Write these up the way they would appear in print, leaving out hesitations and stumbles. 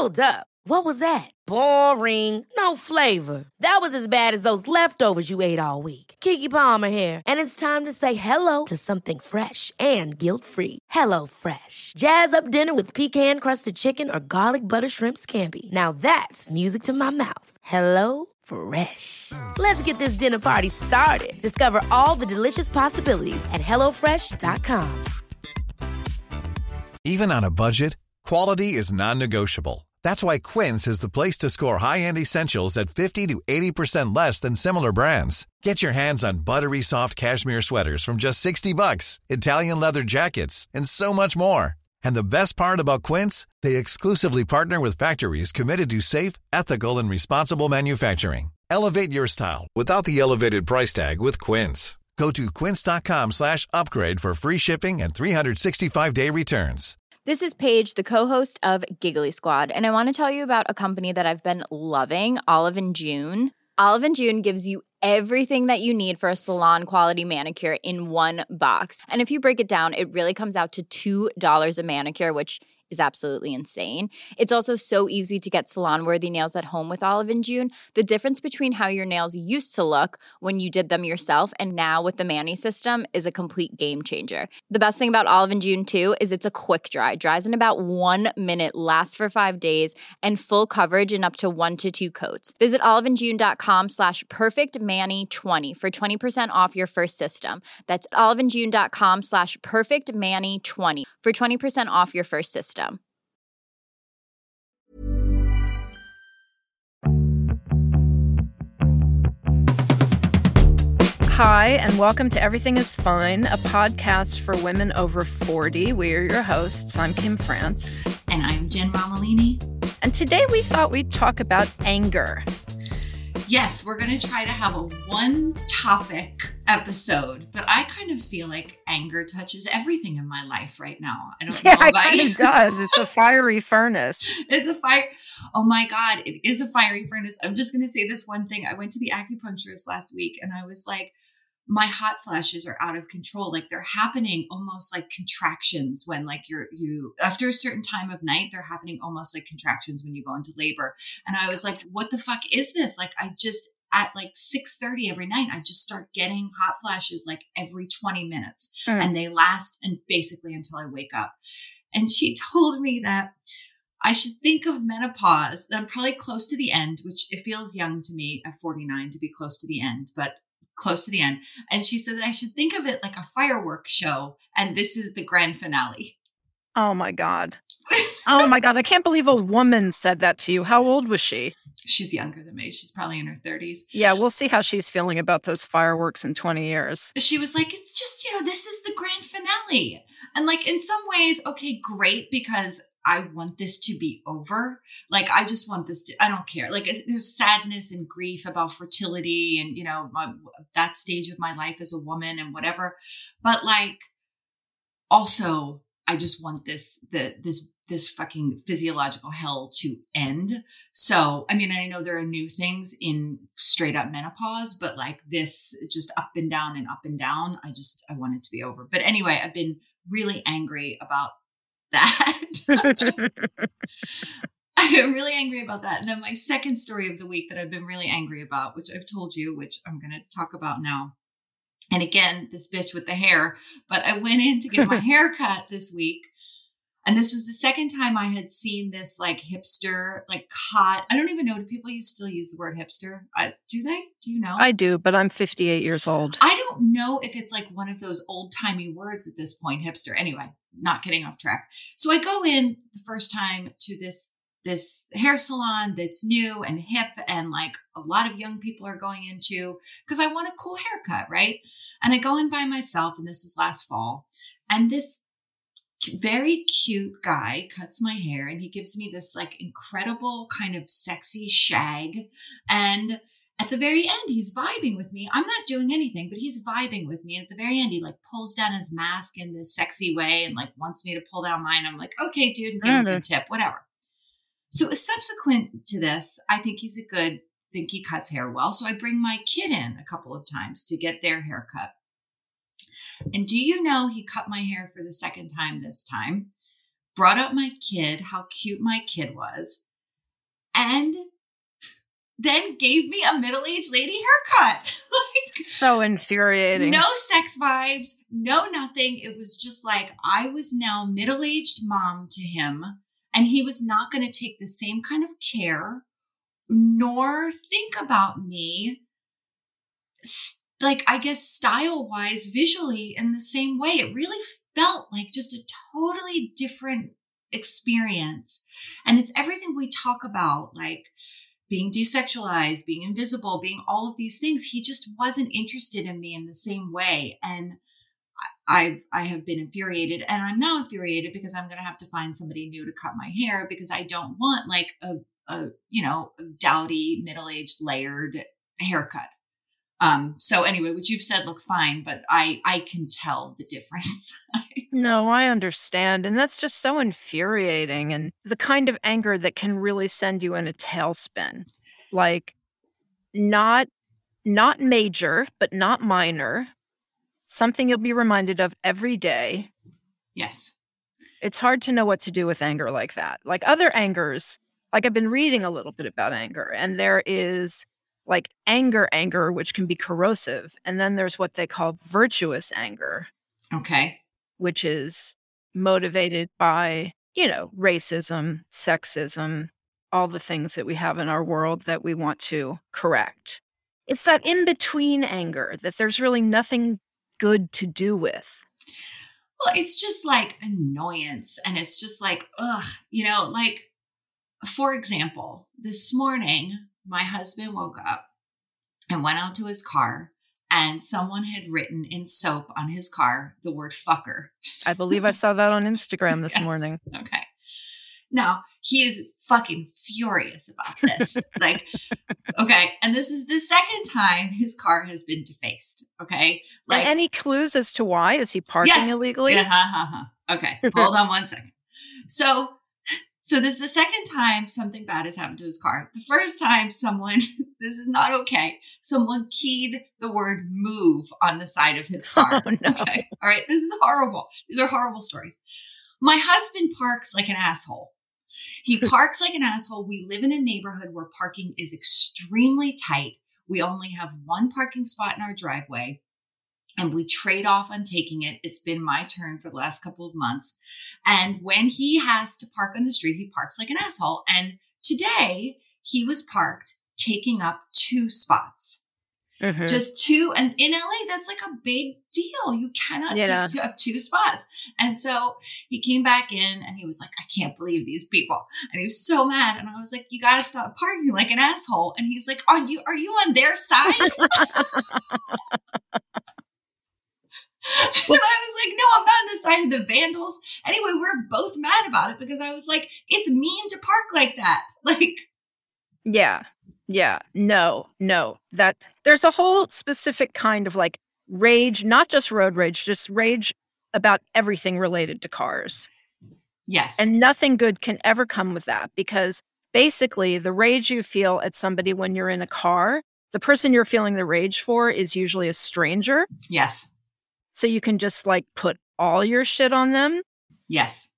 Hold up. What was that? Boring. No flavor. That was as bad as those leftovers you ate all week. Keke Palmer here. And it's time to say hello to something fresh and guilt-free. Hello Fresh. Jazz up dinner with pecan-crusted chicken or garlic butter shrimp scampi. Now that's music to my mouth. Hello Fresh. Let's get this dinner party started. Discover all the delicious possibilities at hellofresh.com. Even on a budget, quality is non-negotiable. That's why Quince is the place to score high-end essentials at 50 to 80% less than similar brands. Get your hands on buttery soft cashmere sweaters from just $60, Italian leather jackets, and so much more. And the best part about Quince, they exclusively partner with factories committed to safe, ethical, and responsible manufacturing. Elevate your style without the elevated price tag with Quince. Go to quince.com/upgrade for free shipping and 365-day returns. This is Paige, the co-host of Giggly Squad, and I want to tell you about a company that I've been loving, Olive & June. Olive & June gives you everything that you need for a salon-quality manicure in one box. And if you break it down, it really comes out to $2 a manicure, which is absolutely insane. It's also so easy to get salon-worthy nails at home with Olive & June. The difference between how your nails used to look when you did them yourself and now with the Mani system is a complete game changer. The best thing about Olive & June, too, is it's a quick dry. Dries in about 1 minute, lasts for 5 days, and full coverage in up to 1 to 2 coats. Visit oliveandjune.com/perfectmani20 for 20% off your first system. That's oliveandjune.com/perfectmani20 for 20% off your first system. Hi, and welcome to Everything is Fine, a podcast for women over 40. We are your hosts. I'm Kim France. And I'm Jen Romolini. And today we thought we'd talk about anger. Yes, we're going to try to have a one-topic episode, but I kind of feel like anger touches everything in my life right now. I don't know about it kind of does. It's a fiery furnace. It's a fire. Oh my God, it is a fiery furnace. I'm just going to say this one thing. I went to the acupuncturist last week and I was like, my hot flashes are out of control. Like they're happening almost like contractions when like you after a certain time of night, they're happening almost like contractions when you go into labor. And I was like, what the fuck is this? Like I just at like 6:30 every night, I just start getting hot flashes like every 20 minutes and they last and basically until I wake up. And she told me that I should think of menopause. I'm probably close to the end, which it feels young to me at 49 to be close to the end, but close to the end. And she said that I should think of it like a fireworks show. And this is the grand finale. Oh my God. Oh my God. I can't believe a woman said that to you. How old was she? She's younger than me. She's probably in her 30s. Yeah, we'll see how she's feeling about those fireworks in 20 years. She was like, it's just, this is the grand finale. And like in some ways, okay, great, because I want this to be over. Like, I just want this to, I don't care. Like there's sadness and grief about fertility and, that stage of my life as a woman and whatever. But like, also, I just want this fucking physiological hell to end. So, I mean, I know there are new things in straight up menopause, but like this just up and down and up and down. I want it to be over. But anyway, I've been really angry about that. I am really angry about that. And then my second story of the week that I've been really angry about, which I've told you, which I'm going to talk about now. And again, this bitch with the hair, but I went in to get my hair cut this week. And this was the second time I had seen this like hipster, like hot. I don't even know. Do people still use the word hipster? Do they? Do you know? I do, but I'm 58 years old. I don't know if it's like one of those old timey words at this point, hipster. Anyway, not getting off track. So I go in the first time to this hair salon that's new and hip and like a lot of young people are going into because I want a cool haircut, right? And I go in by myself, and this is last fall, and this very cute guy cuts my hair and he gives me this like incredible kind of sexy shag. And at the very end, he's vibing with me. I'm not doing anything, but he's vibing with me. And at the very end, he like pulls down his mask in this sexy way and like wants me to pull down mine. I'm like, okay, dude, give him a tip, whatever. So subsequent to this, I think he cuts hair well. So I bring my kid in a couple of times to get their hair cut. And do you know, he cut my hair for the second time this time, brought up my kid, how cute my kid was, and then gave me a middle-aged lady haircut. Like, so infuriating. no sex vibes, no nothing. It was just like I was now middle-aged mom to him, and he was not going to take the same kind of care nor think about me, like, I guess, style-wise, visually in the same way. It really felt like just a totally different experience. And it's everything we talk about, like being desexualized, being invisible, being all of these things. He just wasn't interested in me in the same way. And I have been infuriated, and I'm now infuriated because I'm going to have to find somebody new to cut my hair, because I don't want like a dowdy, middle-aged, layered haircut. So anyway, what you've said looks fine, but I can tell the difference. No, I understand. And that's just so infuriating, and the kind of anger that can really send you in a tailspin. Like, not major, but not minor. Something you'll be reminded of every day. Yes. It's hard to know what to do with anger like that. Like other angers, like I've been reading a little bit about anger, and there is like anger, which can be corrosive. And then there's what they call virtuous anger. Okay. Which is motivated by, racism, sexism, all the things that we have in our world that we want to correct. It's that in-between anger that there's really nothing good to do with. Well, it's just like annoyance. And it's just like, ugh, like, for example, this morning, my husband woke up and went out to his car, and someone had written in soap on his car the word fucker. I believe I saw that on Instagram this morning. Okay. Now, he is fucking furious about this. Like, okay. And this is the second time his car has been defaced. Okay. Like, any clues as to why? Is he parking illegally? Yeah, Okay. Hold on one second. So this is the second time something bad has happened to his car. The first time this is not okay. Someone keyed the word move on the side of his car. Oh, no. Okay. All right. This is horrible. These are horrible stories. My husband parks like an asshole. He parks like an asshole. We live in a neighborhood where parking is extremely tight. We only have one parking spot in our driveway, and we trade off on taking it. It's been my turn for the last couple of months. And when he has to park on the street, he parks like an asshole. And today he was parked, taking up 2 spots. Mm-hmm. Just 2. And in LA, that's like a big deal. You cannot take up 2 spots. And so he came back in and he was like, I can't believe these people. And he was so mad. And I was like, you got to stop parking like an asshole. And he's like, are you on their side? And I was like, no, I'm not on the side of the vandals. Anyway, we're both mad about it because I was like, it's mean to park like that. Like, yeah, no. That there's a whole specific kind of like rage, not just road rage, just rage about everything related to cars. Yes. And nothing good can ever come with that, because basically the rage you feel at somebody when you're in a car, the person you're feeling the rage for is usually a stranger. Yes. So you can just like put all your shit on them. Yes.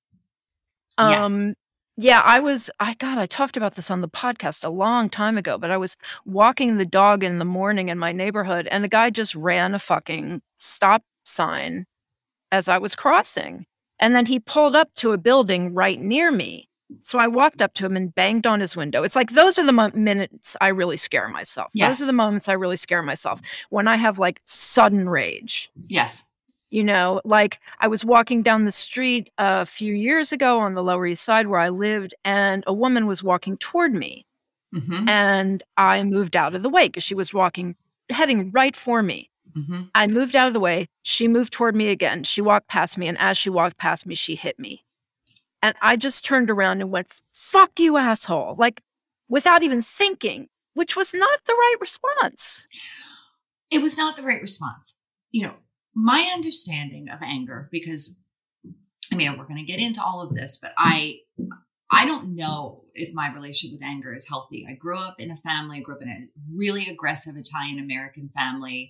Yeah, I talked about this on the podcast a long time ago, but I was walking the dog in the morning in my neighborhood, and a guy just ran a fucking stop sign as I was crossing. And then he pulled up to a building right near me. So I walked up to him and banged on his window. It's like, those are the minutes I really scare myself. Yes. Those are the moments I really scare myself, when I have like sudden rage. Yes. Like I was walking down the street a few years ago on the Lower East Side where I lived, and a woman was walking toward me. Mm-hmm. And I moved out of the way because she was heading right for me. Mm-hmm. I moved out of the way. She moved toward me again. She walked past me, and as she walked past me, she hit me. And I just turned around and went, fuck you, asshole. Like, without even thinking, which was not the right response. It was not the right response. My understanding of anger, because, we're going to get into all of this, but I don't know if my relationship with anger is healthy. I grew up in a really aggressive Italian-American family,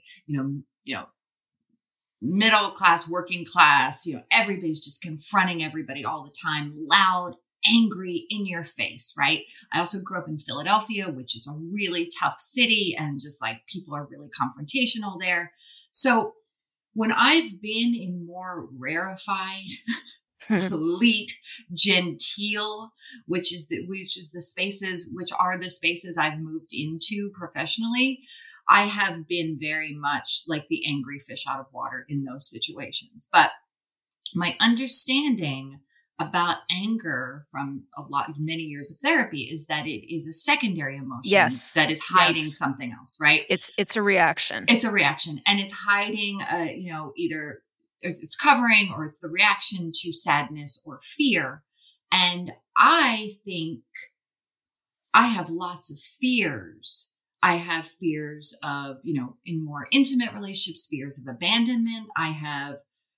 middle class, working class, everybody's just confronting everybody all the time, loud, angry in your face, right? I also grew up in Philadelphia, which is a really tough city, and just like people are really confrontational there. So when I've been in more rarefied, elite, genteel, which are the spaces I've moved into professionally, I have been very much like the angry fish out of water in those situations. But my understanding about anger from many years of therapy is that it is a secondary emotion that is hiding something else, right? It's a reaction. It's a reaction, and it's hiding, either it's covering or it's the reaction to sadness or fear. And I think I have lots of fears. I have fears of, in more intimate relationships, fears of abandonment. I have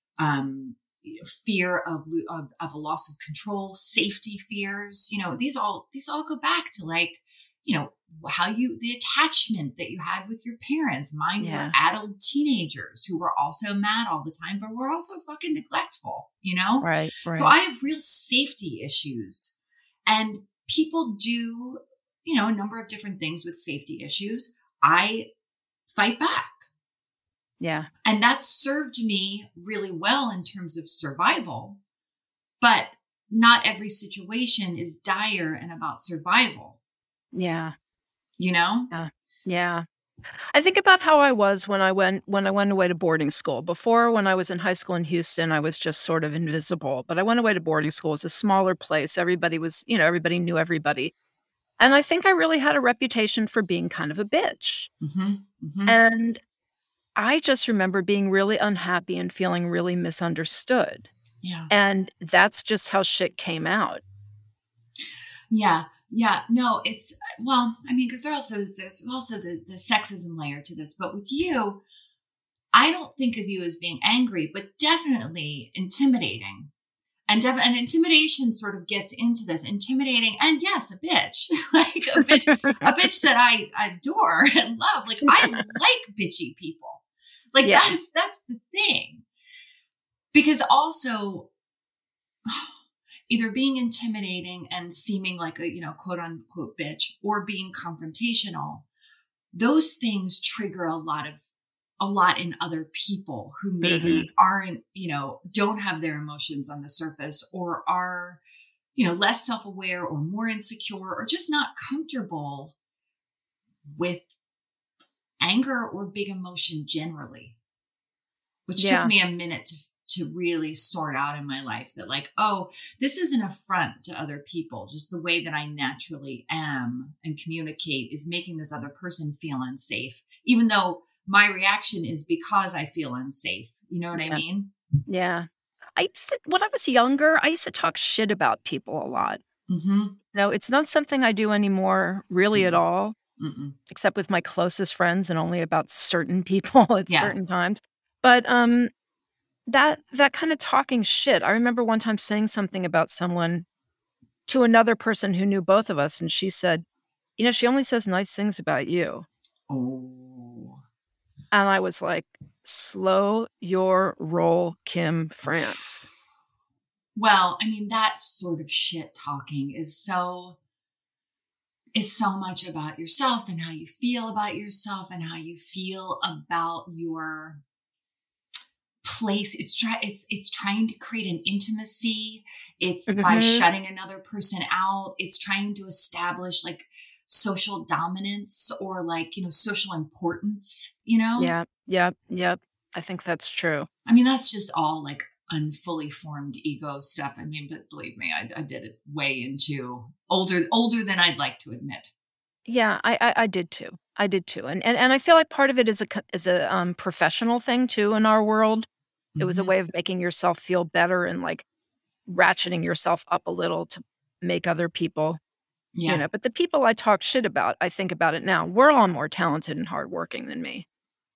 fear of a loss of control, safety fears. These all go back to the attachment that you had with your parents. Mine were adult teenagers who were also mad all the time, but were also fucking neglectful, Right. So I have real safety issues, and people do, a number of different things with safety issues. I fight back. Yeah. And that served me really well in terms of survival, but not every situation is dire and about survival. Yeah. Yeah. I think about how I was when I went away to boarding school. Before, when I was in high school in Houston, I was just sort of invisible. But I went away to boarding school. It was a smaller place. Everybody knew everybody. And I think I really had a reputation for being kind of a bitch. Mm-hmm. Mm-hmm. And I just remember being really unhappy and feeling really misunderstood. Yeah. And that's just how shit came out. Yeah. Yeah. No, because there's also the sexism layer to this. But with you, I don't think of you as being angry, but definitely intimidating. And intimidation sort of gets into this. Intimidating, and yes, a bitch. Like a bitch that I adore and love. Like I like bitchy people. Like that's the thing. Because also either being intimidating and seeming like a, quote unquote bitch, or being confrontational, those things trigger a lot in other people who maybe aren't, don't have their emotions on the surface, or are, less self-aware or more insecure, or just not comfortable with anger or big emotion generally, which took me a minute to really sort out in my life, that like, oh, this is an affront to other people. Just the way that I naturally am and communicate is making this other person feel unsafe, even though my reaction is because I feel unsafe. You know what I mean? Yeah. When I was younger, I used to talk shit about people a lot. Mm-hmm. It's not something I do anymore really at all, except with my closest friends, and only about certain people at certain times. But that kind of talking shit. I remember one time saying something about someone to another person who knew both of us, and she said, she only says nice things about you. Oh. And I was like, slow your roll, Kim France. Well, I mean, that sort of shit talking is so much about yourself and how you feel about yourself and how you feel about your place. It's trying to create an intimacy. It's by shutting another person out. It's trying to establish like social dominance, or like, social importance, Yeah. I think that's true. I mean, that's just all like unfully formed ego stuff. I mean, but believe me, I did it way into older than I'd like to admit. Yeah, I did too. And I feel like part of it is a professional thing too in our world. It was a way of making yourself feel better and like ratcheting yourself up a little to make other people, But the people I talk shit about, I think about it now, we're all more talented and hardworking than me.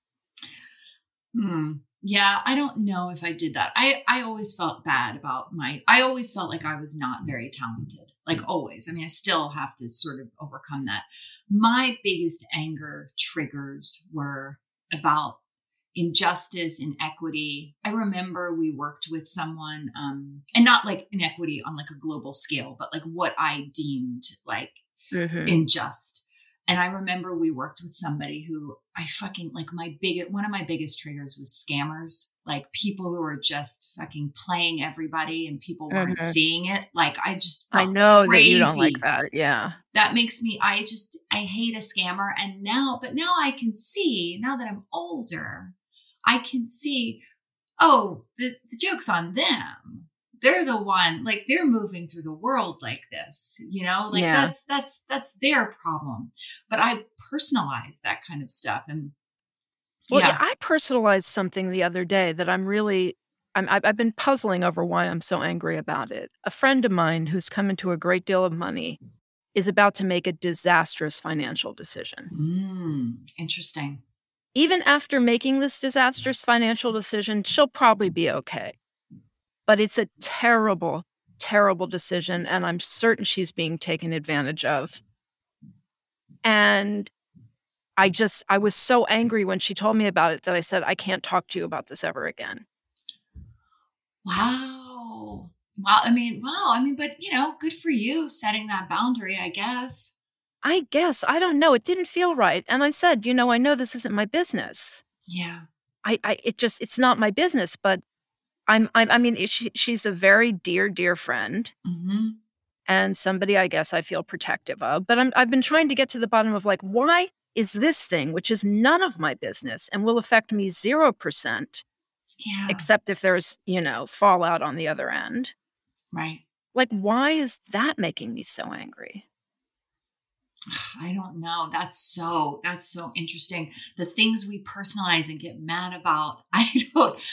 Yeah, I don't know if I did that. I always felt bad about I always felt like I was not very talented. Like always. I mean, I still have to sort of overcome that. My biggest anger triggers were about injustice, inequity. I remember we worked with someone, and not like inequity on like a global scale, but like what I deemed like unjust. And I remember we worked with somebody who I fucking like one of my biggest triggers was scammers, like people who are just fucking playing everybody and people weren't seeing it. Like I just felt I know crazy. that you don't like that. Yeah. That makes me, I hate a scammer. And now I can see, now that I'm older, I can see, oh, the joke's on them. They're the one, like they're moving through the world like this, you know, like that's their problem. But I personalize that kind of stuff. And I personalized something the other day that I've been puzzling over why I'm so angry about it. A friend of mine who's come into a great deal of money is about to make a disastrous financial decision. Interesting. Even after making this disastrous financial decision, she'll probably be okay. But it's a terrible, terrible decision, and I'm certain she's being taken advantage of. And I was so angry when she told me about it that I said, I can't talk to you about this ever again. Wow. I mean, but you know, good for you setting that boundary, I guess. I don't know. It didn't feel right. And I said, you know, I know this isn't my business. Yeah. It's not my business, but she's a very dear friend. And somebody I guess I feel protective of, but I've been trying to get to the bottom of like, why is this thing, which is none of my business and will affect me 0%, except if there's, you know, fallout on the other end. Right. Like, why is that making me so angry? I don't know. That's so interesting. The things we personalize and get mad about. I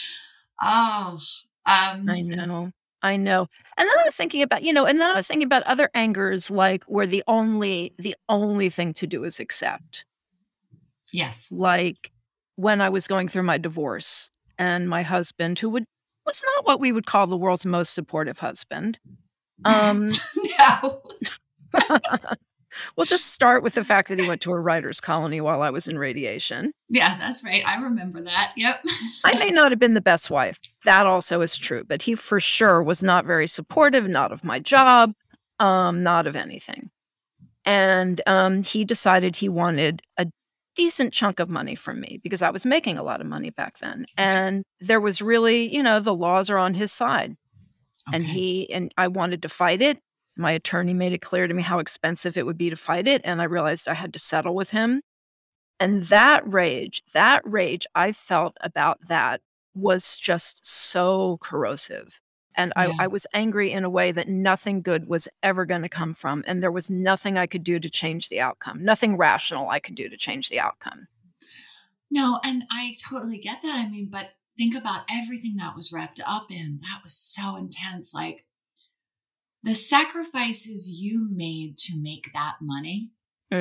know. And then I was thinking about, other angers, like where the only thing to do is accept. Yes. Like when I was going through my divorce and my husband, who was not what we would call the world's most supportive husband. No. We'll just start with the fact that he went to a writer's colony while I was in radiation. Yeah, that's right. I remember that. Yep. I may not have been the best wife. That also is true. But he for sure was not very supportive, not of my job, not of anything. And he decided he wanted a decent chunk of money from me because I was making a lot of money back then. And there was really, you know, the laws are on his side. Okay. And I wanted to fight it. My attorney made it clear to me how expensive it would be to fight it, and I realized I had to settle with him. And that rage I felt about that was just so corrosive. And I was angry in a way that nothing good was ever going to come from, and there was nothing I could do to change the outcome, nothing rational I could do to change the outcome. No, and I totally get that. I mean, but think about everything that was wrapped up in. That was so intense. Like, the sacrifices you made to make that money.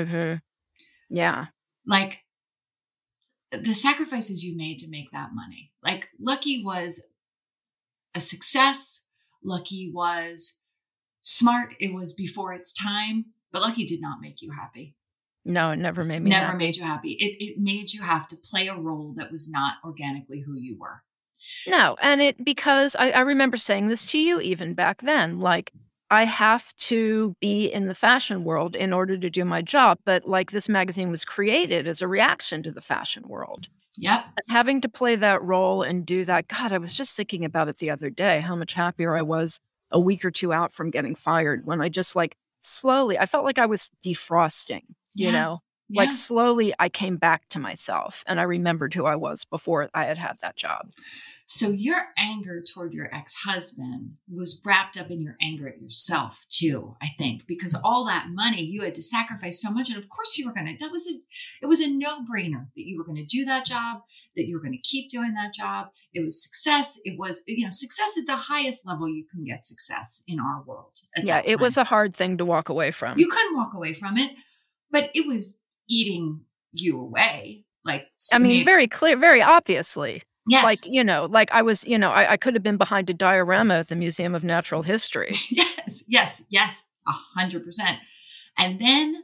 Yeah. Like the sacrifices you made to make that money. Like Lucky was a success. Lucky was smart. It was before its time, but Lucky did not make you happy. No, it never made me happy. Never made you happy. It made you have to play a role that was not organically who you were. No. And because I remember saying this to you even back then, like, I have to be in the fashion world in order to do my job. But like this magazine was created as a reaction to the fashion world. Yep. Having to play that role and do that. God, I was just thinking about it the other day, how much happier I was a week or two out from getting fired when I just like slowly, I felt like I was defrosting, you know, like slowly I came back to myself and I remembered who I was before I had that job. So your anger toward your ex-husband was wrapped up in your anger at yourself too, I think, because all that money you had to sacrifice so much. And of course you were going to, it was a no-brainer that you were going to do that job, that you were going to keep doing that job. It was success. It was, you know, success at the highest level you can get success in our world. It was a hard thing to walk away from. You couldn't walk away from it, but it was eating you away. Like, I mean, very clear, very obviously. Yes. Like, you know, like I was, you know, I could have been behind a diorama at the Museum of Natural History. Yes, 100%. And then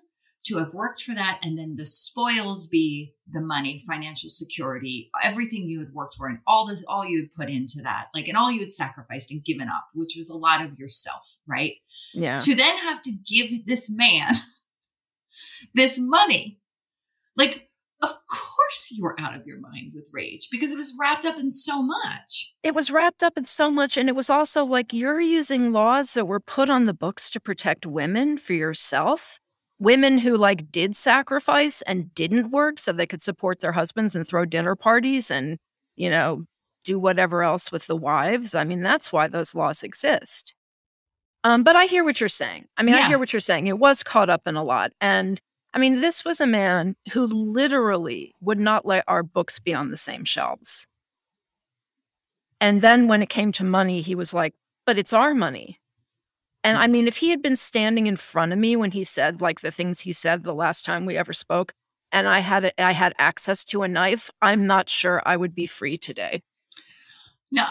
to have worked for that, and then the spoils be the money, financial security, everything you had worked for, and all you had put into that, like, and all you had sacrificed and given up, which was a lot of yourself, right? Yeah. To then have to give this man this money, like, of course you were out of your mind with rage because it was wrapped up in so much. It was wrapped up in so much. And it was also like, you're using laws that were put on the books to protect women for yourself. Women who like did sacrifice and didn't work so they could support their husbands and throw dinner parties and, you know, do whatever else with the wives. I mean, that's why those laws exist. But I hear what you're saying. I mean, I hear what you're saying. It was caught up in a lot. And I mean, this was a man who literally would not let our books be on the same shelves. And then when it came to money, he was like, but it's our money. And I mean, if he had been standing in front of me when he said like the things he said the last time we ever spoke, and I had access to a knife, I'm not sure I would be free today. No.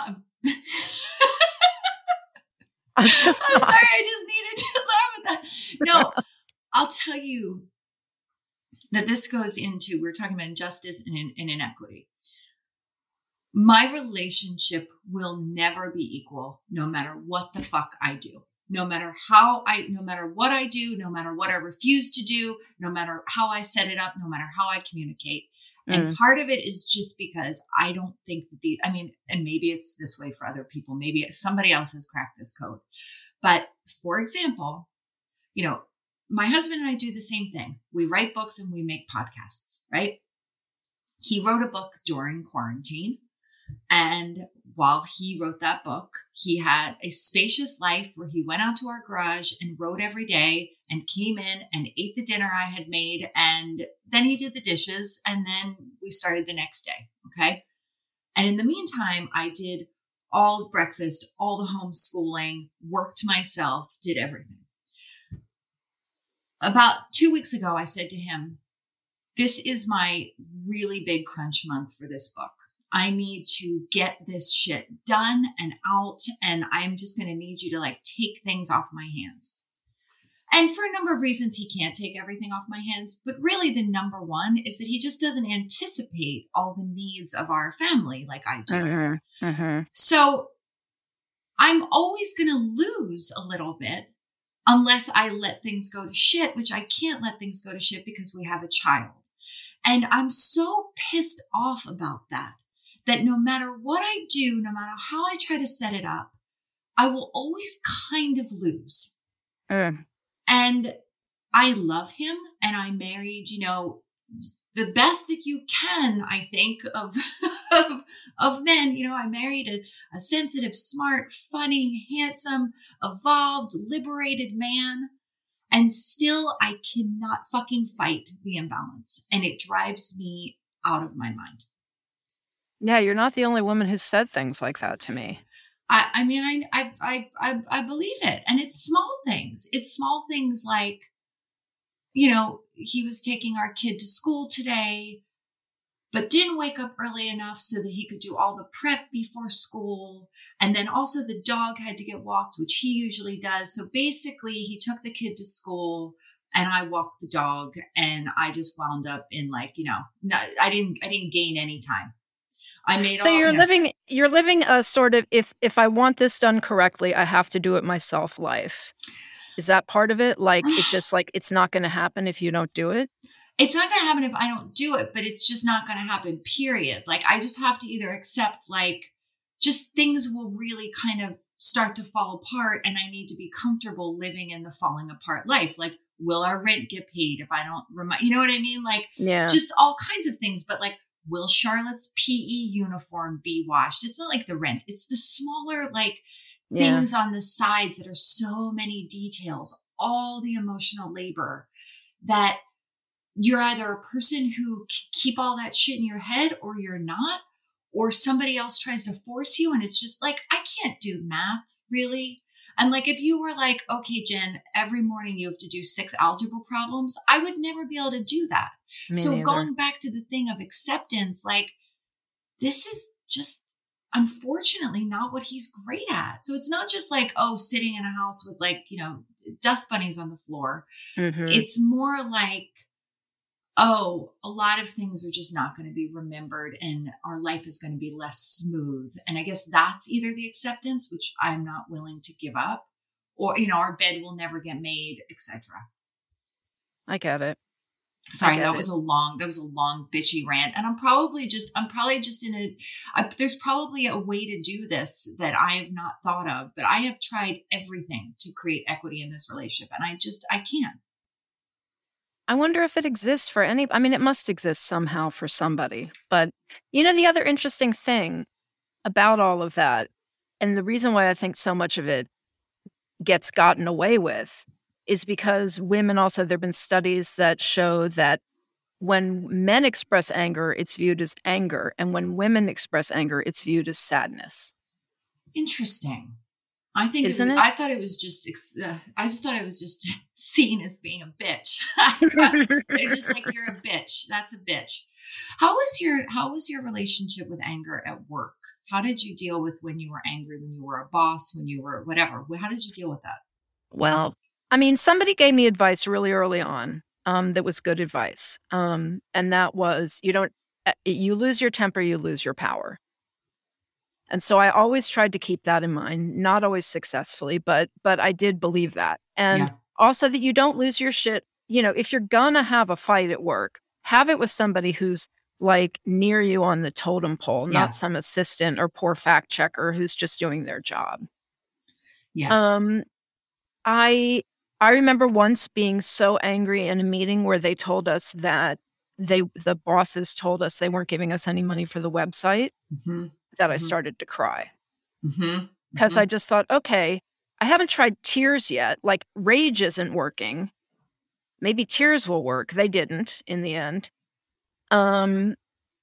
I'm sorry, I just needed to laugh at that. No, I'll tell you that this goes into, we're talking about injustice and inequity. My relationship will never be equal, no matter what the fuck I do. No matter what I do, no matter what I refuse to do, no matter how I set it up, no matter how I communicate. And part of it is just because I don't think that and maybe it's this way for other people. Maybe somebody else has cracked this code. But for example, you know, my husband and I do the same thing. We write books and we make podcasts, right? He wrote a book during quarantine. And while he wrote that book, he had a spacious life where he went out to our garage and wrote every day and came in and ate the dinner I had made. And then he did the dishes and then we started the next day. Okay. And in the meantime, I did all the breakfast, all the homeschooling, worked myself, did everything. About 2 weeks ago, I said to him, this is my really big crunch month for this book. I need to get this shit done and out, and I'm just going to need you to like take things off my hands. And for a number of reasons, he can't take everything off my hands. But really the number one is that he just doesn't anticipate all the needs of our family like I do. So I'm always going to lose a little bit unless I let things go to shit, which I can't let things go to shit because we have a child. And I'm so pissed off about that no matter what I do, no matter how I try to set it up, I will always kind of lose. And I love him, and I married, you know, the best that you can, I think, of men. You know, I married a sensitive, smart, funny, handsome, evolved, liberated man. And still, I cannot fucking fight the imbalance. And it drives me out of my mind. Yeah, you're not the only woman who's said things like that to me. I mean, I believe it. And it's small things. It's small things like, you know, he was taking our kid to school today, but didn't wake up early enough so that he could do all the prep before school. And then also the dog had to get walked, which he usually does. So basically he took the kid to school and I walked the dog, and I just wound up in like, you know, I didn't gain any time. I made so you're living a sort of, if I want this done correctly, I have to do it myself life. Is that part of it? Like, it just like, it's not going to happen if you don't do it? It's not going to happen if I don't do it, but it's just not going to happen, period. Like, I just have to either accept, like, just things will really kind of start to fall apart, and I need to be comfortable living in the falling apart life. Like, will our rent get paid if I don't you know what I mean? Like, just all kinds of things. But like, will Charlotte's PE uniform be washed? It's not like the rent. It's the smaller, like, things on the sides that are so many details, all the emotional labor that you're either a person who keep all that shit in your head or you're not, or somebody else tries to force you. And it's just like, I can't do math, really. And like, if you were like, okay, Jen, every morning you have to do 6 algebra problems, I would never be able to do that. So going back to the thing of acceptance, like, this is just unfortunately not what he's great at. So it's not just like, oh, sitting in a house with like, dust bunnies on the floor. Mm-hmm. It's more like, oh, a lot of things are just not going to be remembered and our life is going to be less smooth. And I guess that's either the acceptance, which I'm not willing to give up, or, our bed will never get made, etc. I get it. Sorry, that was a long bitchy rant. And I'm probably just there's probably a way to do this that I have not thought of, but I have tried everything to create equity in this relationship. And I can't. I wonder if it exists for it must exist somehow for somebody. But, the other interesting thing about all of that, and the reason why I think so much of it gets gotten away with, is because women also, there have been studies that show that when men express anger, it's viewed as anger. And when women express anger, it's viewed as sadness. Interesting. I think Isn't it? I thought it was just, I just thought it was just seen as being a bitch. They're just like, you're a bitch. That's a bitch. How was your relationship with anger at work? How did you deal with when you were angry, when you were a boss, when you were whatever? How did you deal with that? Well, somebody gave me advice really early on that was good advice. And that was, you lose your temper, you lose your power. And so I always tried to keep that in mind, not always successfully, but I did believe that. And also that you don't lose your shit. If you're gonna have a fight at work, have it with somebody who's like near you on the totem pole, not some assistant or poor fact checker who's just doing their job. Yes. I remember once being so angry in a meeting where they told us that the bosses told us they weren't giving us any money for the website. Mm-hmm. That I started to cry. Mm-hmm. Because I just thought, okay, I haven't tried tears yet. Like, rage isn't working. Maybe tears will work. They didn't in the end. But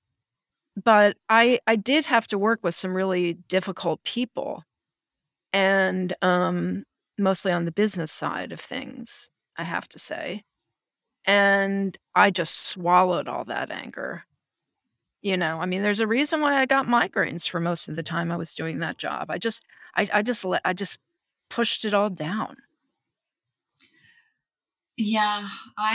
I did have to work with some really difficult people. And mostly on the business side of things, I have to say. And I just swallowed all that anger. There's a reason why I got migraines for most of the time I was doing that job. I just pushed it all down. Yeah,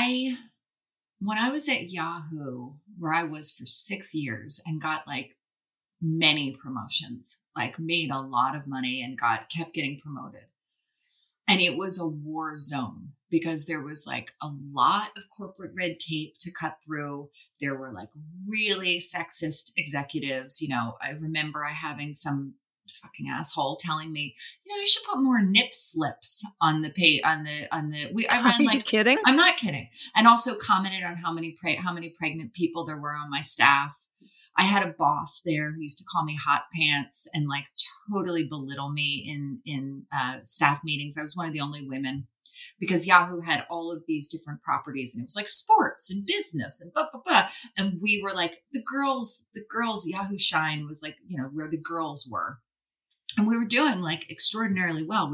when I was at Yahoo, where I was for 6 years and got like many promotions, like made a lot of money and kept getting promoted. And it was a war zone because there was like a lot of corporate red tape to cut through. There were like really sexist executives. I remember having some fucking asshole telling me, you should put more nip slips on the pay Are you kidding? I'm not kidding. And also commented on how many pregnant people there were on my staff. I had a boss there who used to call me hot pants and like totally belittle me in staff meetings. I was one of the only women because Yahoo had all of these different properties and it was like sports and business and blah, blah, blah. And we were like the girls, Yahoo Shine was like, where the girls were. And we were doing like extraordinarily well.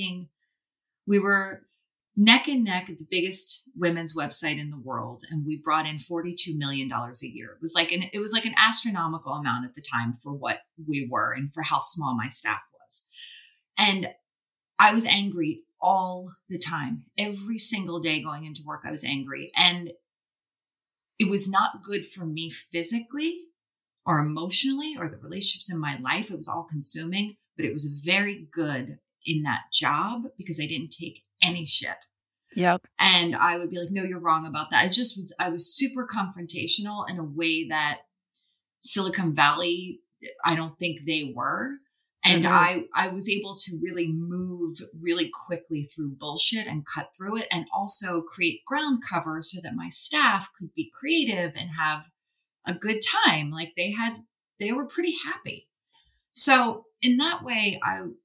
We were neck and neck at the biggest women's website in the world. And we brought in $42 million a year. It was like an astronomical amount at the time for what we were and for how small my staff was. And I was angry all the time. Every single day going into work, I was angry. And it was not good for me physically or emotionally or the relationships in my life. It was all consuming, but it was very good in that job because I didn't take any shit. Yep. And I would be like, no, you're wrong about that. I was super confrontational in a way that Silicon Valley, I don't think they were. And I was able to really move really quickly through bullshit and cut through it and also create ground cover so that my staff could be creative and have a good time. Like they were pretty happy. So in that way,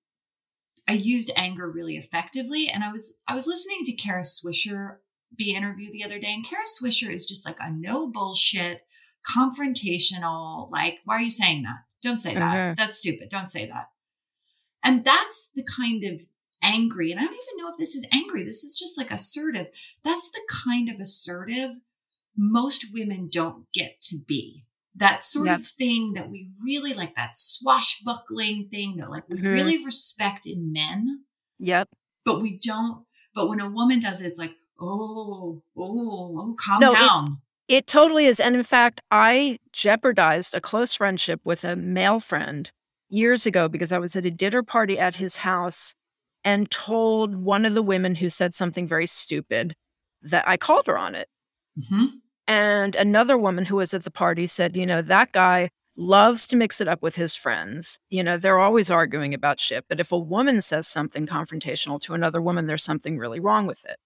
I used anger really effectively. And I was listening to Kara Swisher be interviewed the other day. And Kara Swisher is just like a no bullshit, confrontational, like, why are you saying that? Don't say that. That's stupid. Don't say that. And that's the kind of angry, and I don't even know if this is angry. This is just like assertive. That's the kind of assertive most women don't get to be. That sort of thing that we really like, that swashbuckling thing that like we really respect in men. Yep. But we don't, but when a woman does it, it's like, oh, calm down. It totally is. And in fact, I jeopardized a close friendship with a male friend years ago because I was at a dinner party at his house and told one of the women who said something very stupid that I called her on it. Mm-hmm. And another woman who was at the party said, that guy loves to mix it up with his friends. They're always arguing about shit. But if a woman says something confrontational to another woman, there's something really wrong with it.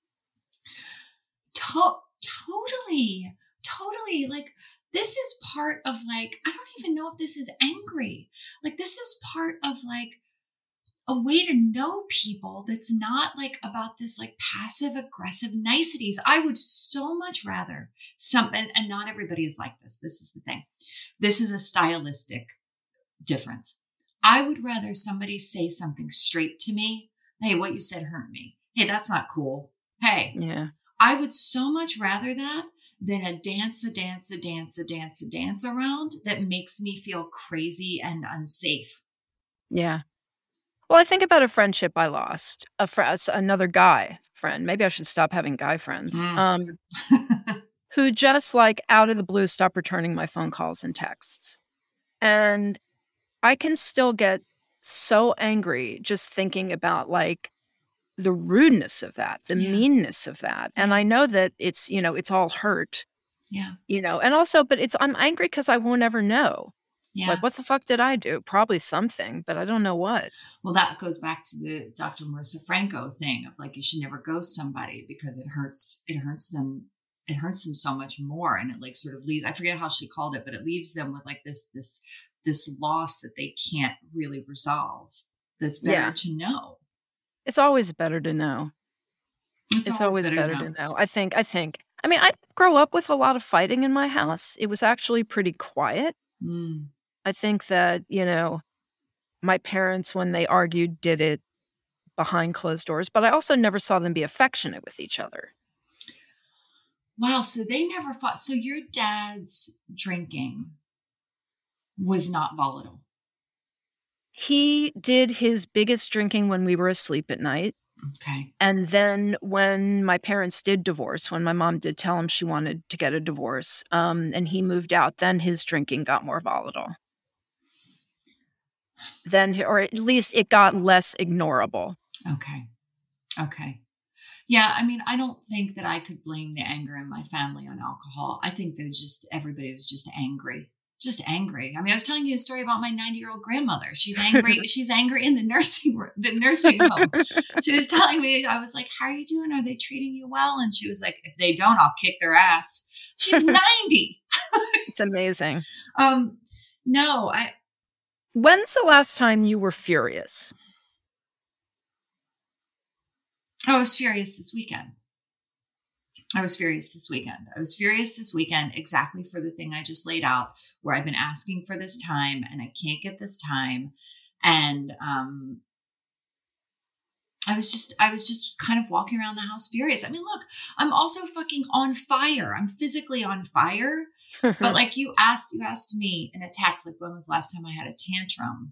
Totally. Like, this is part of like, I don't even know if this is angry. Like, this is part of like a way to know people that's not like about this like passive aggressive niceties. I would so much rather and not everybody is like this. This is the thing. This is a stylistic difference. I would rather somebody say something straight to me. Hey, what you said hurt me. Hey, that's not cool. Hey, yeah. I would so much rather that than a dance around that makes me feel crazy and unsafe. Yeah. Well, I think about a friendship I lost, another guy friend. Maybe I should stop having guy friends. Who just like out of the blue stopped returning my phone calls and texts. And I can still get so angry just thinking about like the rudeness of that, the meanness of that. And I know that it's, it's all hurt. Yeah. And also, but I'm angry because I won't ever know. Yeah. Like, what the fuck did I do? Probably something, but I don't know what. Well, that goes back to the Dr. Marissa Franco thing of like, you should never ghost somebody because it hurts them. It hurts them so much more. And it like sort of leaves, I forget how she called it, but it leaves them with like this loss that they can't really resolve. That's better to know. It's always better to know. It's always better to know. I think, I mean, I grew up with a lot of fighting in my house. It was actually pretty quiet. I think that, my parents, when they argued, did it behind closed doors, but I also never saw them be affectionate with each other. Wow. So they never fought. So your dad's drinking was not volatile. He did his biggest drinking when we were asleep at night. Okay. And then when my parents did divorce, when my mom did tell him she wanted to get a divorce, and he moved out, then his drinking got more volatile. Or at least it got less ignorable. Okay. Yeah. I mean, I don't think that I could blame the anger in my family on alcohol. I think everybody was just angry. I mean, I was telling you a story about my 90-year-old grandmother. She's angry. She's angry in the nursing home. She was telling me, I was like, how are you doing? Are they treating you well? And she was like, if they don't, I'll kick their ass. She's 90. It's amazing. No, When's the last time you were furious? I was furious this weekend. Exactly for the thing I just laid out, where I've been asking for this time and I can't get this time. And I was just kind of walking around the house furious. I mean, look, I'm also fucking on fire. I'm physically on fire. But like you asked me in a text, like, when was the last time I had a tantrum?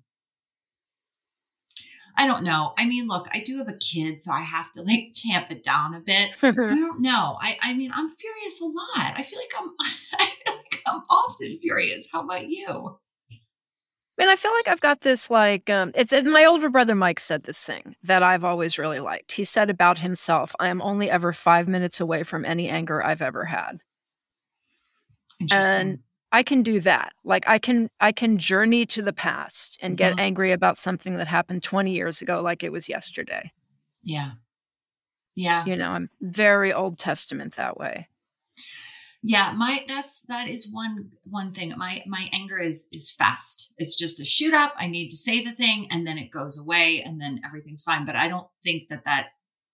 I don't know. I mean, look, I do have a kid, so I have to like tamp it down a bit. I don't know. I mean, I'm furious a lot. I feel like I'm often furious. How about you? I mean, I feel like I've got this like, my older brother Mike said this thing that I've always really liked. He said about himself, I am only ever 5 minutes away from any anger I've ever had. Interesting. And I can do that. Like I can journey to the past and get angry about something that happened 20 years ago like it was yesterday. Yeah. Yeah. I'm very Old Testament that way. Yeah, that is one thing. My anger is fast. It's just a shoot up. I need to say the thing and then it goes away and then everything's fine. But I don't think that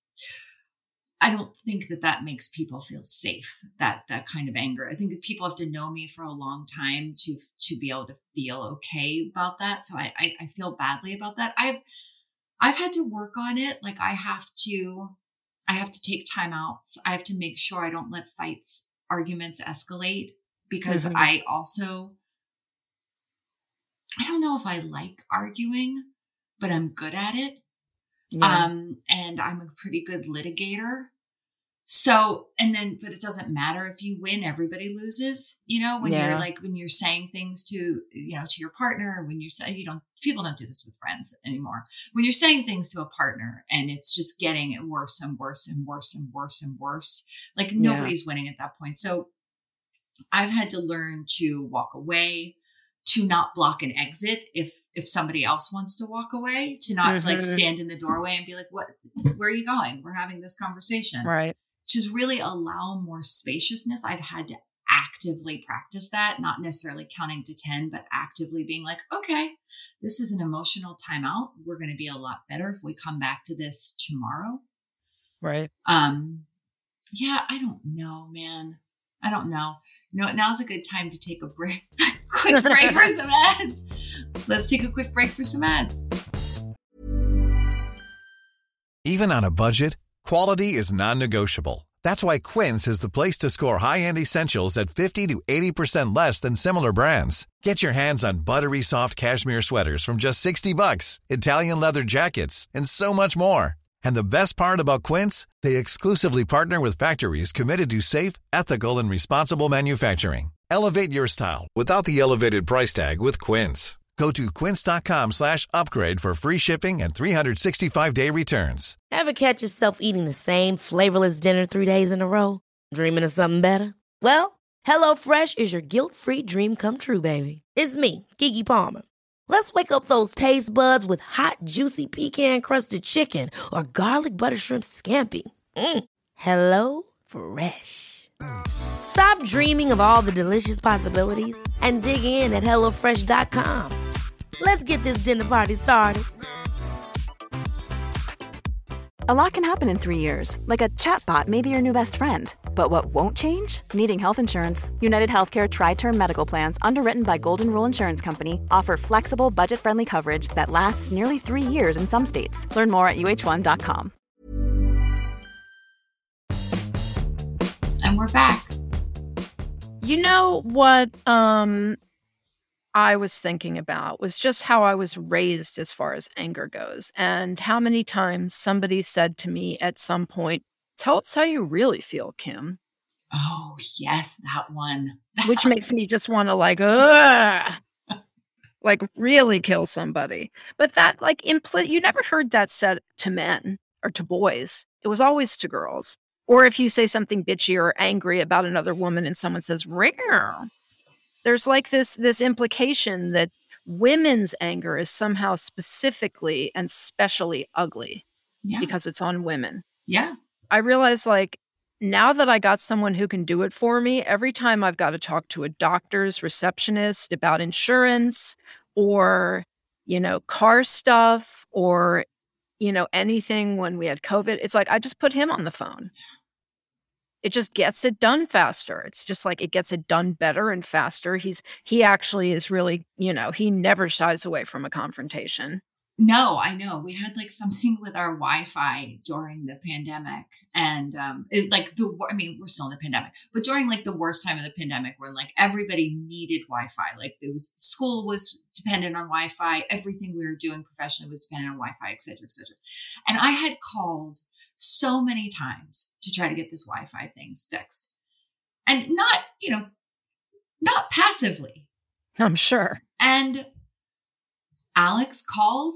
makes people feel safe, that kind of anger. I think that people have to know me for a long time to be able to feel okay about that. So I feel badly about that. I've had to work on it. Like I have to take time outs. I have to make sure I don't let arguments escalate, because I also I don't know if I like arguing, but I'm good at it. Yeah. And I'm a pretty good litigator. So, but it doesn't matter if you win, everybody loses, when when you're saying things to your partner, when you say, people don't do this with friends anymore. When you're saying things to a partner and it's just getting worse and worse and worse and worse and worse, like nobody's winning at that point. So I've had to learn to walk away, to not block an exit if somebody else wants to walk away, to not like stand in the doorway and be like, where are you going? We're having this conversation. Right. To really allow more spaciousness. I've had to actively practice that, not necessarily counting to 10, but actively being like, okay, this is an emotional timeout. We're going to be a lot better if we come back to this tomorrow. Right. Yeah, I don't know, man. I don't know. Now's a good time to take a break. Quick break for some ads. Let's take a quick break for some ads. Even on a budget, quality is non-negotiable. That's why Quince is the place to score high-end essentials at 50 to 80% less than similar brands. Get your hands on buttery soft cashmere sweaters from just $60, Italian leather jackets, and so much more. And the best part about Quince, they exclusively partner with factories committed to safe, ethical, and responsible manufacturing. Elevate your style without the elevated price tag with Quince. Go to quince.com/upgrade for free shipping and 365-day returns. Ever catch yourself eating the same flavorless dinner 3 days in a row? Dreaming of something better? Well, HelloFresh is your guilt-free dream come true, baby. It's me, Keke Palmer. Let's wake up those taste buds with hot, juicy pecan-crusted chicken or garlic butter shrimp scampi. Hello Fresh. Stop dreaming of all the delicious possibilities and dig in at HelloFresh.com. Let's get this dinner party started. A lot can happen in 3 years, like a chatbot may be your new best friend. But what won't change? Needing health insurance. United Healthcare Tri-Term Medical Plans, underwritten by Golden Rule Insurance Company, offer flexible, budget-friendly coverage that lasts nearly 3 years in some states. Learn more at uh1.com. And we're back. You know what I was thinking about was just how I was raised as far as anger goes, and how many times somebody said to me at some point, "Tell us how you really feel, Kim." Oh, yes, that one. Which makes me just want to like really kill somebody. But that you never heard that said to men or to boys. It was always to girls. Or if you say something bitchy or angry about another woman and someone says, "Rare," there's like this implication that women's anger is somehow specifically and specially ugly because it's on women. Yeah. I realize now that I got someone who can do it for me, every time I've got to talk to a doctor's receptionist about insurance or, car stuff or, anything when we had COVID, it's like I just put him on the phone. It just gets it done faster. It's just like it gets it done better and faster. He actually is really, he never shies away from a confrontation. No, I know. We had something with our Wi-Fi during the pandemic, and we're still in the pandemic, but during the worst time of the pandemic, when everybody needed Wi-Fi, school was dependent on Wi-Fi, everything we were doing professionally was dependent on Wi-Fi, et cetera, et cetera. And I had called so many times to try to get this Wi-Fi things fixed, and not passively. I'm sure. And Alex called,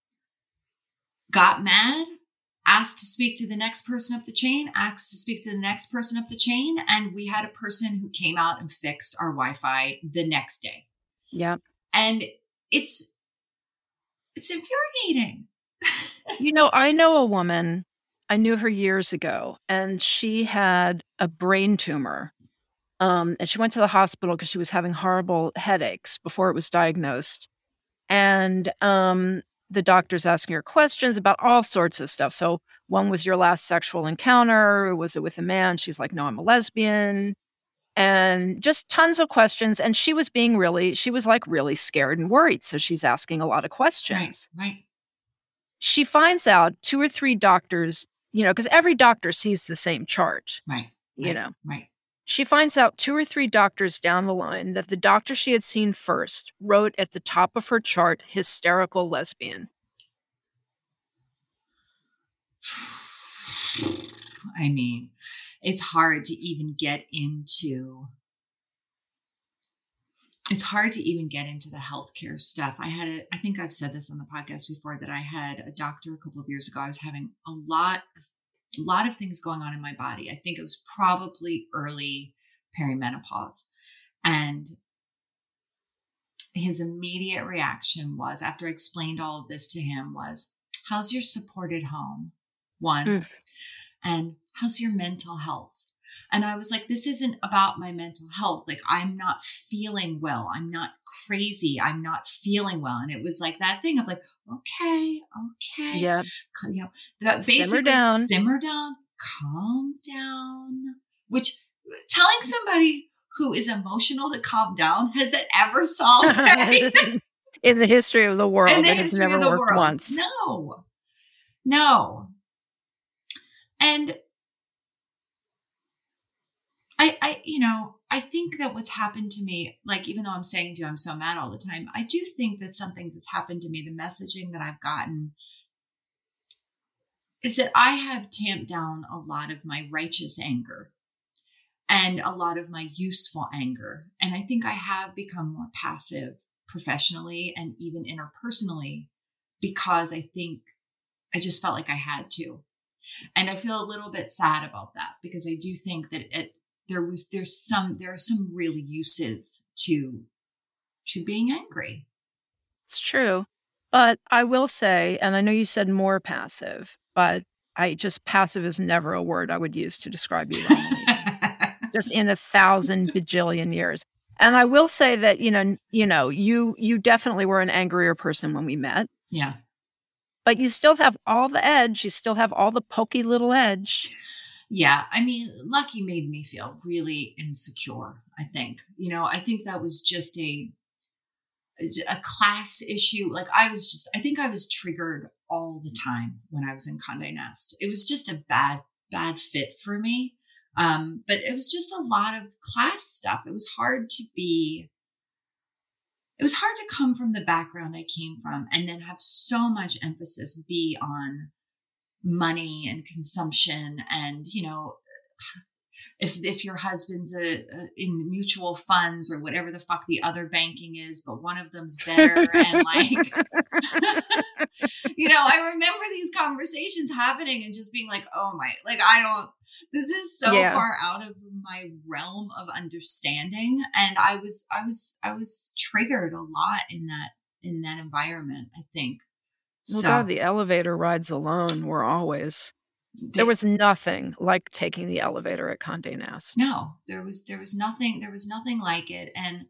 got mad, asked to speak to the next person up the chain, asked to speak to the next person up the chain. And we had a person who came out and fixed our Wi-Fi the next day. Yeah. And it's infuriating. I know a woman, I knew her years ago, and she had a brain tumor. And she went to the hospital because she was having horrible headaches before it was diagnosed. And the doctor's asking her questions about all sorts of stuff. So when was your last sexual encounter? Was it with a man? She's like, "No, I'm a lesbian." And just tons of questions. And she was really scared and worried. So she's asking a lot of questions. Right. She finds out 2 or 3 doctors, because every doctor sees the same chart. Right. Right. She finds out 2 or 3 doctors down the line that the doctor she had seen first wrote at the top of her chart, hysterical lesbian. I mean, it's hard to even get into the healthcare stuff. I think I've said this on the podcast before, that I had a doctor a couple of years ago. I was having a lot of things going on in my body. I think it was probably early perimenopause. And his immediate reaction was, after I explained all of this to him, was, how's your support at home? One. And how's your mental health? And I was like, this isn't about my mental health. Like, I'm not feeling well. I'm not crazy. I'm not feeling well. And it was like that thing of like, okay. Yeah. You know, that basically simmer down, calm down, which telling somebody who is emotional to calm down, has that ever solved anything? In the history of the world, it has never worked once. No. And I think that what's happened to me, like, even though I'm saying to you, I'm so mad all the time, I do think that something that's happened to me, the messaging that I've gotten, is that I have tamped down a lot of my righteous anger and a lot of my useful anger. And I think I have become more passive professionally and even interpersonally, because I think I just felt like I had to. And I feel a little bit sad about that, because I do think that there are some real uses to being angry. It's true. But I will say, and I know you said more passive, but passive is never a word I would use to describe you. Just in 1,000 bajillion years. And I will say that, you definitely were an angrier person when we met. Yeah. But you still have all the edge. You still have all the pokey little edge. Yeah. I mean, Lucky made me feel really insecure, I think. I think that was just a class issue. Like, I think I was triggered all the time when I was in Condé Nast. It was just a bad fit for me. But it was just a lot of class stuff. It was hard to come from the background I came from and then have so much emphasis be on money and consumption. And, if your husband's in mutual funds or whatever the fuck the other banking is, but one of them's better. And like, I remember these conversations happening and just being like, oh my, like, this is so far out of my realm of understanding. And I was triggered a lot in that environment, I think. Well, God, the elevator rides alone were always... There was nothing like taking the elevator at Condé Nast. No, there was nothing like it. And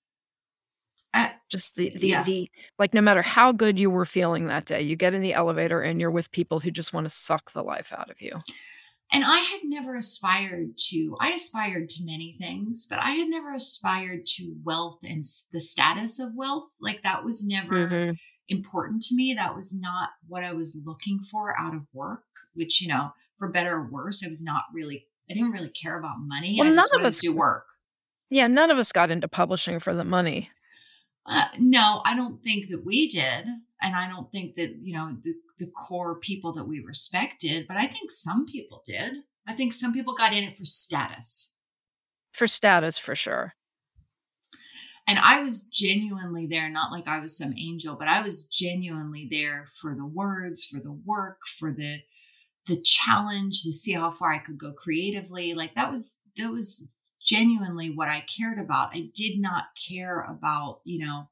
just the like, no matter how good you were feeling that day, you get in the elevator and you're with people who just want to suck the life out of you. And I had never aspired to many things, but I had never aspired to wealth and the status of wealth. Like, that was never important to me. That was not what I was looking for out of work, which, for better or worse, I didn't really care about money. Well, I just wanted to do work. Yeah. None of us got into publishing for the money. No, I don't think that we did. And I don't think that, the core people that we respected, but I think some people did. I think some people got in it for status. For status, for sure. And I was genuinely there, not like I was some angel, but I was genuinely there for the words, for the work, for the challenge, to see how far I could go creatively. Like, that was genuinely what I cared about. I did not care about,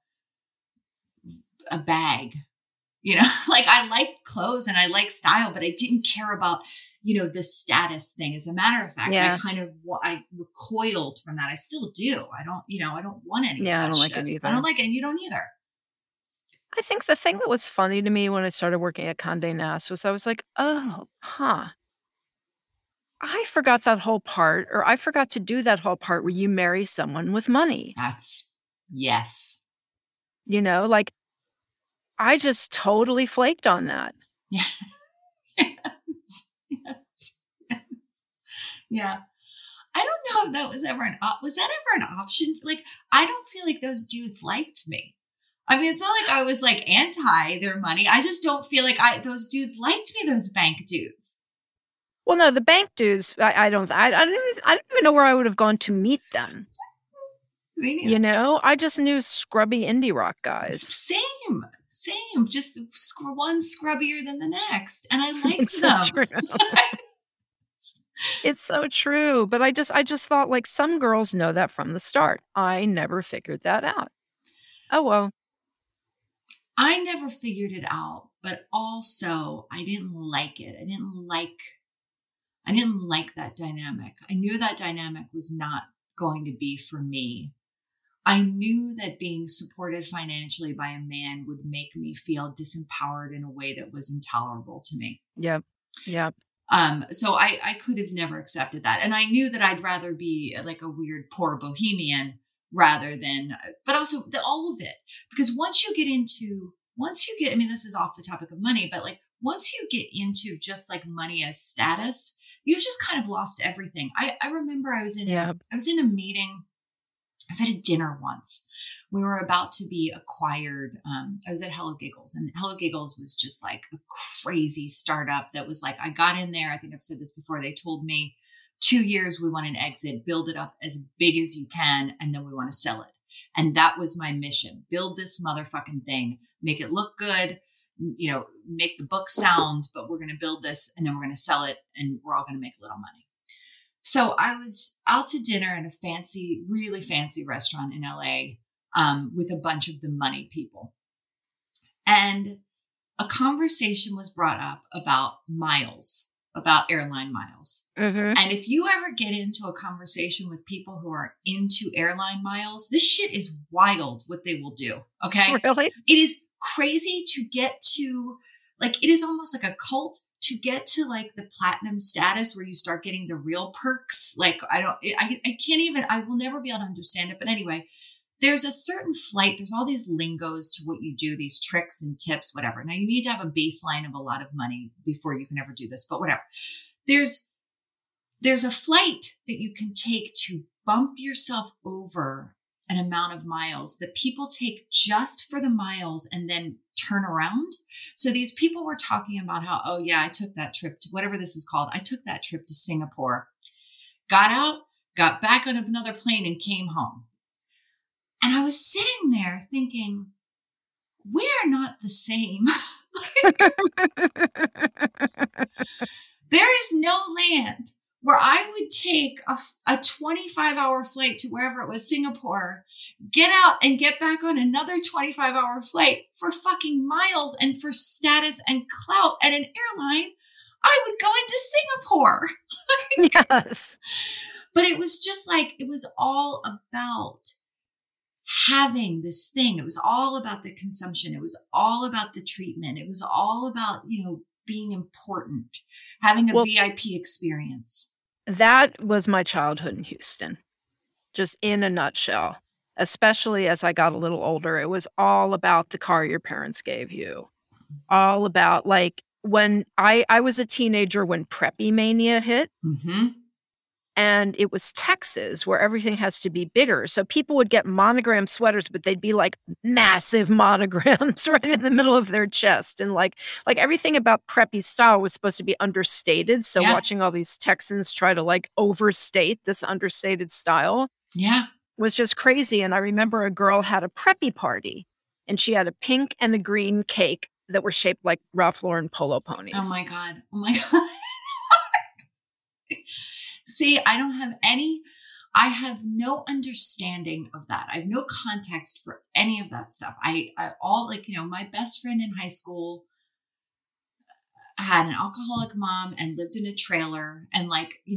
a bag. Like, I liked clothes and I liked style, but I didn't care about, the status thing. As a matter of fact, I recoiled from that. I still do. I don't want any of that. I don't shit. like it either. I don't like it. And you don't either. I think the thing that was funny to me when I started working at Condé Nast was I was like, I forgot that whole part, or I forgot to do that whole part where you marry someone with money. Yes. Like, I just totally flaked on that. Yeah. Yeah. I don't know if that was ever was that ever an option? Like, I don't feel like those dudes liked me. I mean, it's not like I was like anti their money. I just don't feel like those dudes liked me, those bank dudes. Well, no, the bank dudes, I don't even know where I would have gone to meet them. You know, I just knew scrubby indie rock guys. Same, just one scrubbier than the next. And I liked them. It's so true. But I just thought, like, some girls know that from the start. I never figured that out. Oh, well. I never figured it out, but also I didn't like it. I didn't like that dynamic. I knew that dynamic was not going to be for me. I knew that being supported financially by a man would make me feel disempowered in a way that was intolerable to me. Yep. So I could have never accepted that. And I knew that I'd rather be like a weird, poor bohemian rather than, but also all of it. Because once you get, I mean, this is off the topic of money, but like, once you get into just like money as status, you've just kind of lost everything. I remember I was in a meeting. I was at a dinner once. We were about to be acquired. I was at Hello Giggles, and Hello Giggles was just like a crazy startup that was like, I got in there. I think I've said this before. They told me 2 years, we want an exit, build it up as big as you can, and then we want to sell it. And that was my mission. Build this motherfucking thing, make it look good, you know, make the book sound, but we're going to build this and then we're going to sell it and we're all going to make a little money. So I was out to dinner in a really fancy restaurant in LA with a bunch of the money people. And a conversation was brought up about miles, about airline miles. Mm-hmm. And if you ever get into a conversation with people who are into airline miles, this shit is wild what they will do. Okay. Really? It is crazy to get to, like, it is almost like a cult to get to like the platinum status where you start getting the real perks. Like, I can't even, I will never be able to understand it. But anyway, there's a certain flight. There's all these lingos to what you do, these tricks and tips, whatever. Now you need to have a baseline of a lot of money before you can ever do this, but whatever. There's a flight that you can take to bump yourself over an amount of miles that people take just for the miles and then turn around. So these people were talking about how, oh yeah, I took that trip to whatever this is called. I took that trip to Singapore, got out, got back on another plane and came home. And I was sitting there thinking, we are not the same. There is no land where I would take a 25-hour flight to wherever it was, Singapore, get out and get back on another 25-hour flight for fucking miles and for status and clout at an airline. I would go into Singapore. Yes. But it was just like, it was all about having this thing. It was all about the consumption. It was all about the treatment. It was all about, you know, being important, having a VIP experience. That was my childhood in Houston, just in a nutshell. Especially as I got a little older, it was all about the car your parents gave you. All about, like, when I was a teenager when preppy mania hit. Mm-hmm. And it was Texas where everything has to be bigger. So people would get monogram sweaters, but they'd be like massive monograms right in the middle of their chest. And like everything about preppy style was supposed to be understated. So watching all these Texans try to like overstate this understated style was just crazy. And I remember a girl had a preppy party and she had a pink and a green cake that were shaped like Ralph Lauren polo ponies. Oh my God. See, I have no understanding of that. I have no context for any of that stuff. My best friend in high school had an alcoholic mom and lived in a trailer. And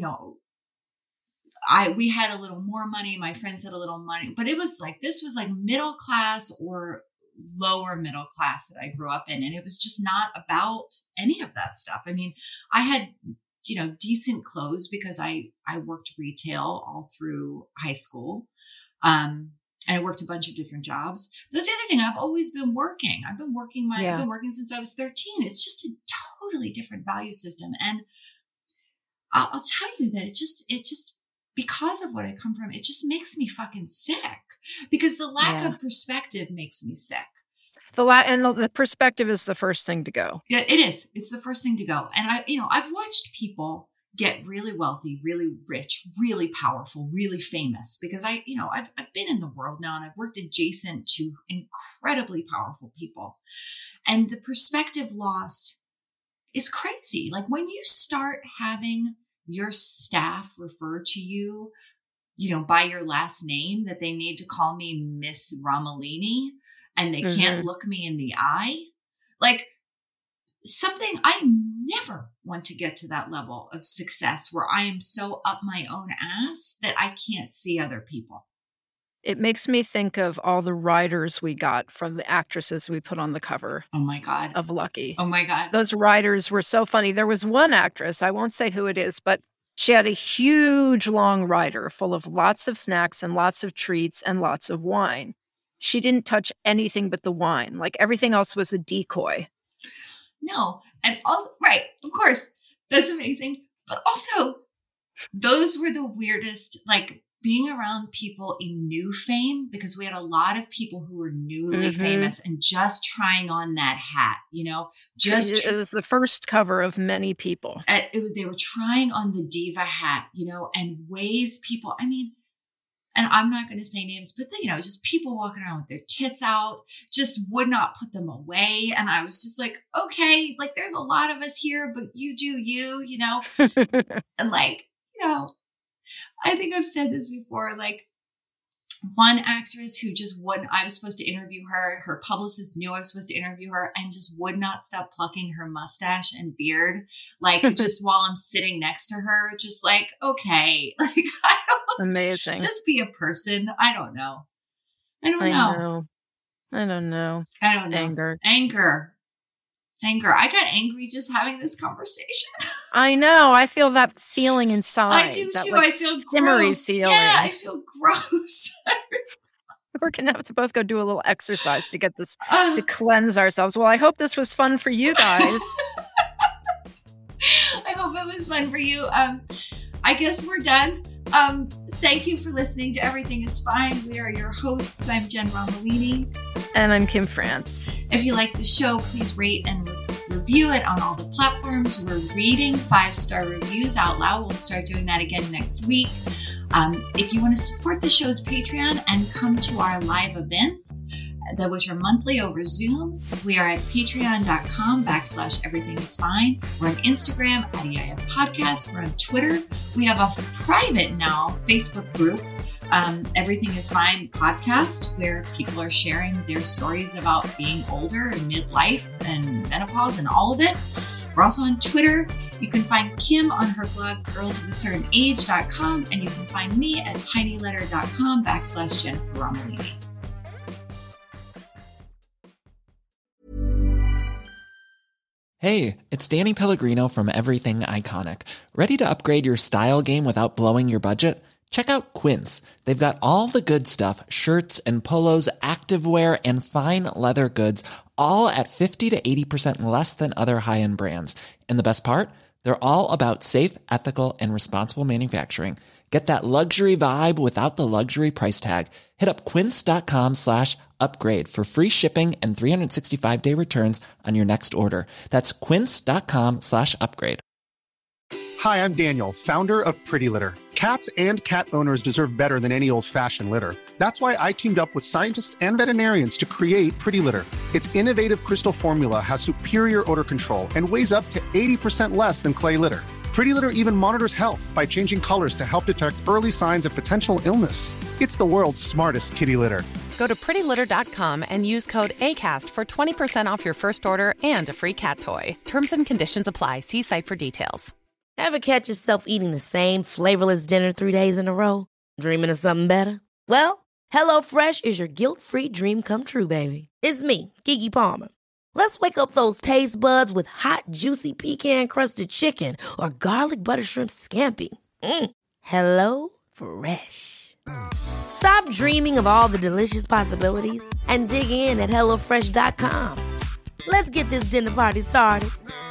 we had a little more money. My friends had a little money, but it was like, this was like middle class or lower middle class that I grew up in. And it was just not about any of that stuff. I mean, I had, decent clothes because I worked retail all through high school. And I worked a bunch of different jobs. But that's the other thing. I've always been working. I've been working since I was 13. It's just a totally different value system. And I'll tell you that it just because of what I come from, it just makes me fucking sick because the lack of perspective makes me sick. The perspective is the first thing to go. Yeah, it is. It's the first thing to go. And I've watched people get really wealthy, really rich, really powerful, really famous because I've been in the world now and I've worked adjacent to incredibly powerful people. And the perspective loss is crazy. Like when you start having your staff refer to you, by your last name, that they need to call me Miss Romolini and they can't look me in the eye, like something I never want to get to that level of success where I am so up my own ass that I can't see other people. It makes me think of all the riders we got from the actresses we put on the cover. Oh my God. Of Lucky. Oh my God. Those riders were so funny. There was one actress, I won't say who it is, but she had a huge long rider full of lots of snacks and lots of treats and lots of wine. She didn't touch anything but the wine. Like everything else was a decoy. No. And also, right, of course, that's amazing. But also, those were the weirdest, like being around people in new fame, because we had a lot of people who were newly famous and just trying on that hat, it was the first cover of many people. They were trying on the diva hat, and ways people, and I'm not going to say names, but just people walking around with their tits out, just would not put them away. And I was just like, okay, like there's a lot of us here, but you do you, and like, I think I've said this before, like one actress who just wouldn't, I was supposed to interview her. Her publicist knew I was supposed to interview her and just would not stop plucking her mustache and beard. Like just while I'm sitting next to her, just like, okay, like amazing. Just be a person. I don't know. I don't know. Anger. I got angry just having this conversation. I know. I feel that feeling inside. I do that, too. Like, I feel simmery gross. feeling. Yeah, I feel gross. We're going to have to both go do a little exercise to get this, to cleanse ourselves. Well, I hope this was fun for you guys. I hope it was fun for you. I guess we're done. Thank you for listening to Everything is Fine. We are your hosts. I'm Jen Romolini. And I'm Kim France. If you like the show, please rate and review it on all the platforms. We're reading 5-star reviews out loud. We'll start doing that again next week. If you want to support the show's Patreon and come to our live events, which are monthly over Zoom, we are at patreon.com/everythingisfine. We're on Instagram at EIF Podcast. We're on Twitter. We have a private now Facebook group, Everything is Fine Podcast, where people are sharing their stories about being older and midlife and menopause and all of it. We're also on Twitter. You can find Kim on her blog, girlsofacertainage.com, and you can find me at tinyletter.com/Jennifer Romolini. Hey, it's Danny Pellegrino from Everything Iconic. Ready to upgrade your style game without blowing your budget? Check out Quince. They've got all the good stuff, shirts and polos, activewear, and fine leather goods, all at 50 to 80% less than other high-end brands. And the best part? They're all about safe, ethical, and responsible manufacturing. Get that luxury vibe without the luxury price tag. Hit up quince.com/upgrade for free shipping and 365-day returns on your next order. That's quince.com/upgrade. Hi, I'm Daniel, founder of Pretty Litter. Cats and cat owners deserve better than any old-fashioned litter. That's why I teamed up with scientists and veterinarians to create Pretty Litter. Its innovative crystal formula has superior odor control and weighs up to 80% less than clay litter. Pretty Litter even monitors health by changing colors to help detect early signs of potential illness. It's the world's smartest kitty litter. Go to prettylitter.com and use code ACAST for 20% off your first order and a free cat toy. Terms and conditions apply. See site for details. Ever catch yourself eating the same flavorless dinner 3 days in a row? Dreaming of something better? Well, HelloFresh is your guilt-free dream come true, baby. It's me, Keke Palmer. Let's wake up those taste buds with hot, juicy pecan-crusted chicken or garlic butter shrimp scampi. Hello Fresh. Stop dreaming of all the delicious possibilities and dig in at HelloFresh.com. Let's get this dinner party started.